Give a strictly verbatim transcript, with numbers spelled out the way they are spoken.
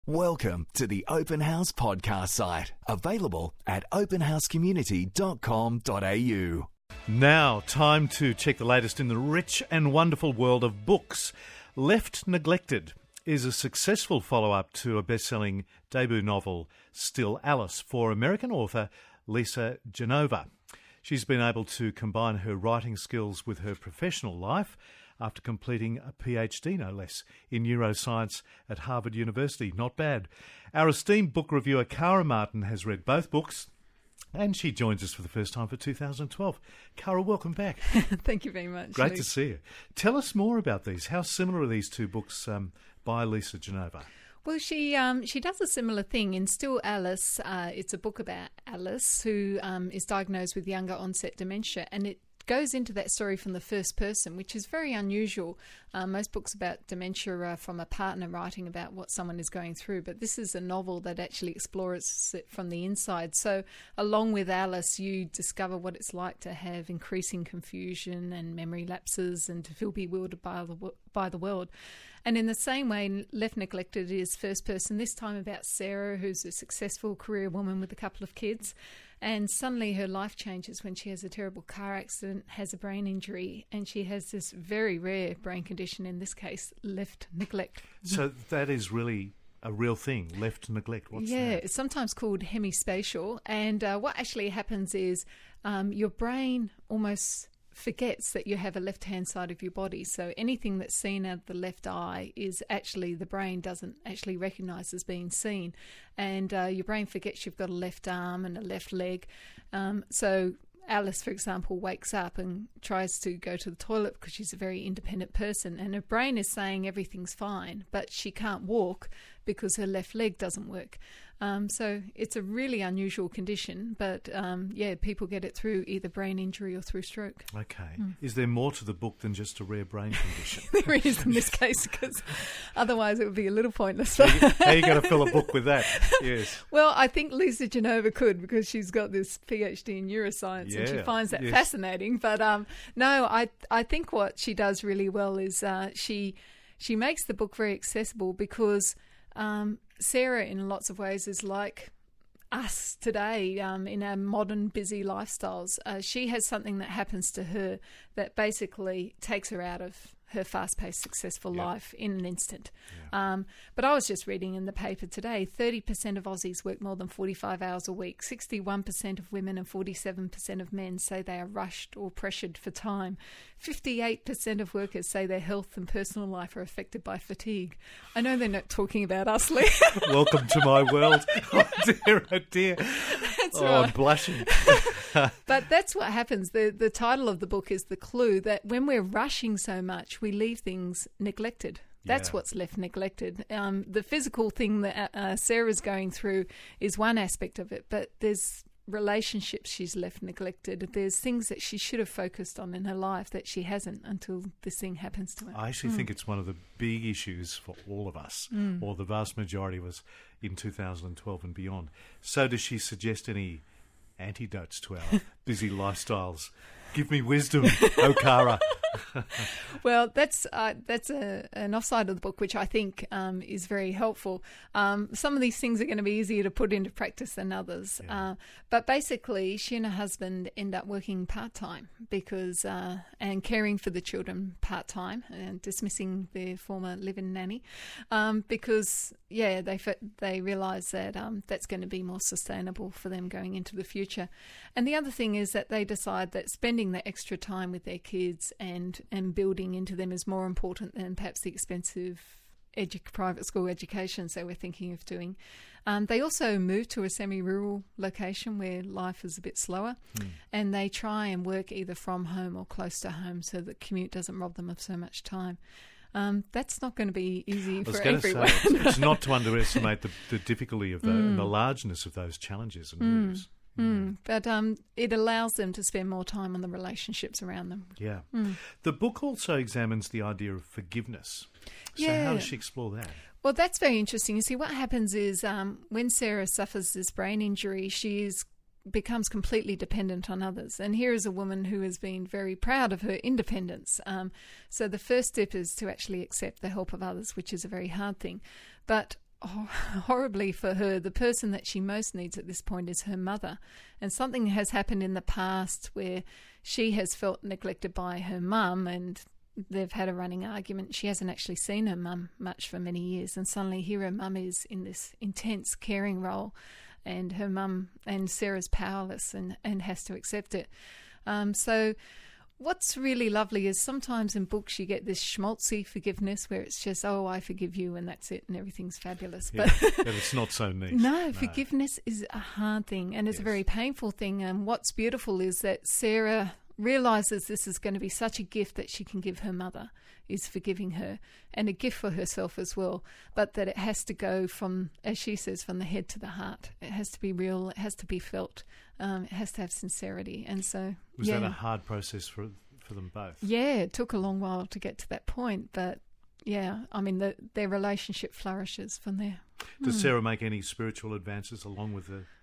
Welcome to the Open House podcast site, available at open house community dot com dot a u. Now, time to check the latest in the rich and wonderful world of books. Left Neglected is a successful follow-up to a best-selling debut novel, Still Alice, for American author Lisa Genova. She's been able to combine her writing skills with her professional life after completing a PhD, no less, in neuroscience at Harvard University. Not bad. Our esteemed book reviewer, Cara Martin, has read both books, and she joins us for the first time for two thousand twelve. Cara, welcome back. Thank you very much. Great Luke. to see you. Tell us more about these. How similar are these two books um, by Lisa Genova? Well, she um, she does a similar thing. In Still Alice, uh, it's a book about Alice, who um, is diagnosed with younger onset dementia, and it goes into that story from the first person, which is very unusual. Uh, most books about dementia are from a partner writing about what someone is going through, but this is a novel that actually explores it from the inside. So along with Alice, you discover what it's like to have increasing confusion and memory lapses and to feel bewildered by the, by the world. And in the same way, Left Neglected is first person, this time about Sarah, who's a successful career woman with a couple of kids. And suddenly her life changes when she has a terrible car accident, has a brain injury, and she has this very rare brain condition, in this case, left neglect. So that is really a real thing, left neglect. What's yeah, that? It's sometimes called hemispatial. And uh, what actually happens is um, your brain almost forgets that you have a left-hand side of your body. So anything that's seen out of the left eye is actually, the brain doesn't actually recognise as being seen. And uh, your brain forgets you've got a left arm and a left leg. Um, so Alice, for example, wakes up and tries to go to the toilet because she's a very independent person, and her brain is saying everything's fine, but she can't walk because her left leg doesn't work. Um, so it's a really unusual condition, but um, yeah, people get it through either brain injury or through stroke. Okay. Mm. Is there more to the book than just a rare brain condition? There is in this case, because otherwise it would be a little pointless. How are you going to fill a book with that? Yes. Well, I think Lisa Genova could, because she's got this PhD in neuroscience, Yeah, and she finds that yes. fascinating. But um, no, I I think what she does really well is uh, she she makes the book very accessible, because um, Sarah, in lots of ways, is like us today um, in our modern busy lifestyles. Uh, she has something that happens to her that basically takes her out of her fast-paced, successful Yep. life in an instant. Yeah. Um, but I was just reading in the paper today, thirty percent of Aussies work more than forty-five hours a week. sixty-one percent of women and forty-seven percent of men say they are rushed or pressured for time. fifty-eight percent of workers say their health and personal life are affected by fatigue. I know they're not talking about us, Lee. Welcome to my world. Oh dear, oh dear. That's oh, right. I'm blushing. But that's what happens. The the title of the book is the clue that when we're rushing so much, we leave things neglected. That's Yeah. what's left neglected. Um, the physical thing that uh, Sarah's going through is one aspect of it, but there's relationships she's left neglected. There's things that she should have focused on in her life that she hasn't until this thing happens to her. I actually think it's one of the big issues for all of us, Mm. or the vast majority of us, in two thousand twelve and beyond. So does she suggest any antidotes to our busy lifestyles? Give me wisdom, oh Cara. Well, that's uh, that's a, an offside of the book, which I think um, is very helpful. Um, some of these things are going to be easier to put into practice than others. Yeah. Uh, but basically, she and her husband end up working part-time because uh, and caring for the children part-time and dismissing their former live-in nanny um, because, yeah, they they realise that um, that's going to be more sustainable for them going into the future. And the other thing is that they decide that spending the extra time with their kids and and building into them is more important than perhaps the expensive edu- private school educations they were thinking of doing. Um, they also moved to a semi-rural location where life is a bit slower, Hmm. and they try and work either from home or close to home so that commute doesn't rob them of so much time. Um, that's not going to be easy I was for going everyone. to say, it's, it's not to underestimate the, the difficulty of the, Mm. and the largeness of those challenges and Mm. moves. Mm. But um, it allows them to spend more time on the relationships around them. Yeah. Mm. The book also examines the idea of forgiveness. So Yeah. how does she explore that? Well, that's very interesting. You see, what happens is um, when Sarah suffers this brain injury, she is becomes completely dependent on others. And here is a woman who has been very proud of her independence. Um, so the first step is to actually accept the help of others, which is a very hard thing. But horribly for her. The person that she most needs at this point is her mother. And something has happened in the past where she has felt neglected by her mum, and they've had a running argument. She hasn't actually seen her mum much for many years, and suddenly here her mum is in this intense caring role, and her mum and Sarah's powerless and, and has to accept it. Um, so what's really lovely is sometimes in books you get this schmaltzy forgiveness where it's just, oh, I forgive you and that's it and everything's fabulous. Yeah, But but it's not so neat. no, No. forgiveness is a hard thing, and it's Yes. a very painful thing. And what's beautiful is that Sarah realises this is going to be such a gift that she can give her mother, is forgiving her, and a gift for herself as well, but that it has to go from, as she says, from the head to the heart. It has to be real, it has to be felt, um, it has to have sincerity. And so, Was yeah. that a hard process for for them both? Yeah, it took a long while to get to that point, but yeah, I mean, the, their relationship flourishes from there. Does Sarah make any spiritual advances along with the